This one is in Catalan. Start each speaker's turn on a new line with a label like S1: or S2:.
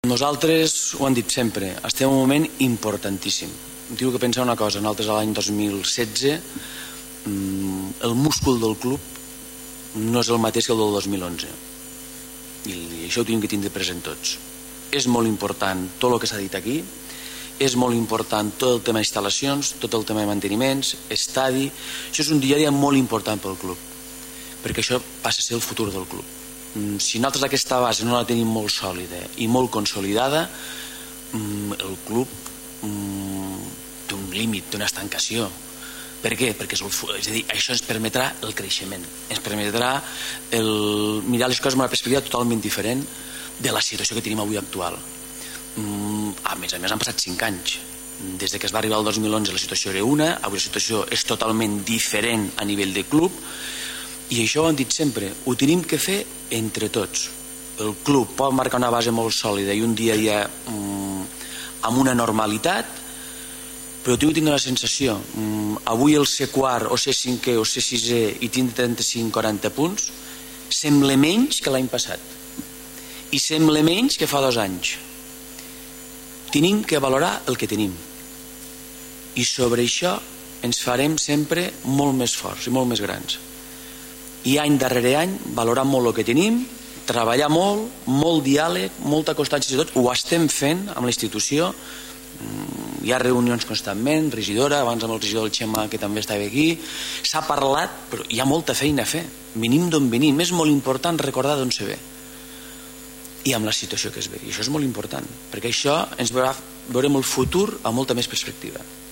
S1: Nosaltres ho hem dit sempre, estem en un moment importantíssim. Diu que pensar una cosa, nosaltres a l'any 2016 el múscul del club no és el mateix que el del 2011 i això ho tenim que tindre present tots. És molt important tot el que s'ha dit aquí, és molt important tot el tema d'instal·lacions, tot el tema de manteniments, estadi. Això és un dia a dia molt important pel club, perquè això passa a ser el futur del club. Si nosaltres aquesta base no la tenim molt sòlida i molt consolidada, el club té un límit, té una estancació. Per què? Perquè és a dir, això ens permetrà el creixement, ens permetrà mirar les coses amb una perspectiva totalment diferent de la situació que tenim avui actual. A més han passat 5 anys. Des que es va arribar al 2011 la situació era una, avui la situació és totalment diferent a nivell de club, i això ho hem dit sempre, ho tenim que fer entre tots. El club pot marcar una base molt sòlida i un dia a dia amb una normalitat, però tinc la sensació, avui el ser quart o ser cinquè o ser sisè i tindre 35-40 punts sembla menys que l'any passat i sembla menys que fa 2 anys. Tenim que valorar el que tenim i sobre això ens farem sempre molt més forts i molt més grans, i any darrere any valorar molt el que tenim, treballar molt, molt diàleg, molta constància, tot ho estem fent amb la institució. Hi ha reunions constantment, regidora, abans amb el regidor del Xema que també estava aquí, s'ha parlat, però hi ha molta feina a fer, venim d'on venim, és molt important recordar d'on se ve i amb la situació que es ve, i això és molt important perquè això ens veurem el futur amb molta més perspectiva.